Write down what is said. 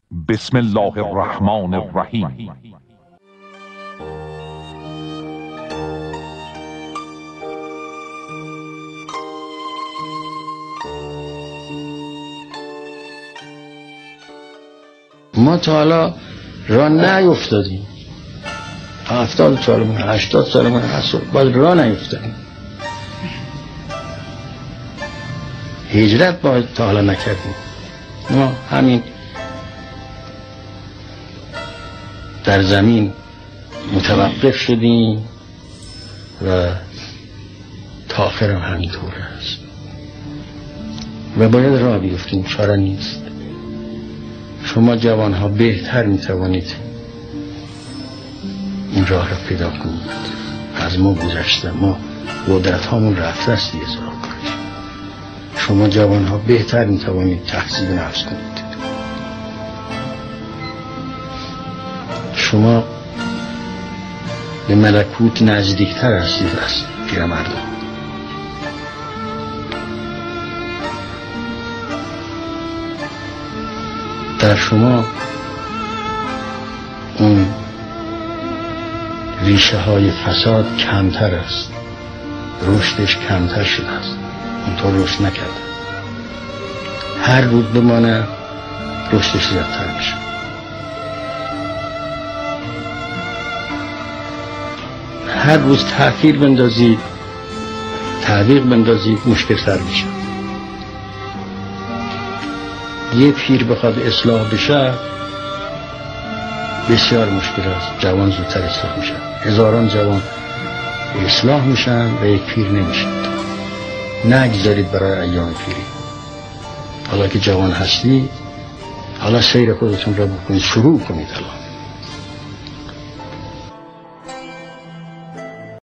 بسم الله الرحمن الرحیم. ما تا حالا راه نیفتادیم، 70 سالمون 80 سالمون هست باز راه نیفتادیم. هجرت باید تا حالا نکردیم. ما همین در زمین متوقف شدیم و تا آخر هم همینطور است و باید راه بیفتیم، چاره نیست. شما جوان ها بهتر میتوانید این راه را پیدا کنید. از ما گذشته، ما قدرت هامون رفته است دیگه سراغ کنید. شما جوان ها بهتر میتوانید تحصیل نفس کنید. شما به ملکوت نزدیکتر هستید از پیرمردان. در شما اون ریشه های فساد کمتر است، رشدش کمتر شده است، اونطور رشد نکرده. هر روز بمانه رشدش زیادتر میشه. هر روز تأخیر بندازید، تعویق بندازید، مشکل تر میشه. یه پیر بخواد اصلاح بشه بسیار مشکل است. جوان زودتر اصلاح میشن، هزاران جوان اصلاح میشن و یک پیر نمیشن. نگذارید برای ایام پیری. حالا که جوان هستی، حالا سیر خودتون را بکنید، شروع کنید الان.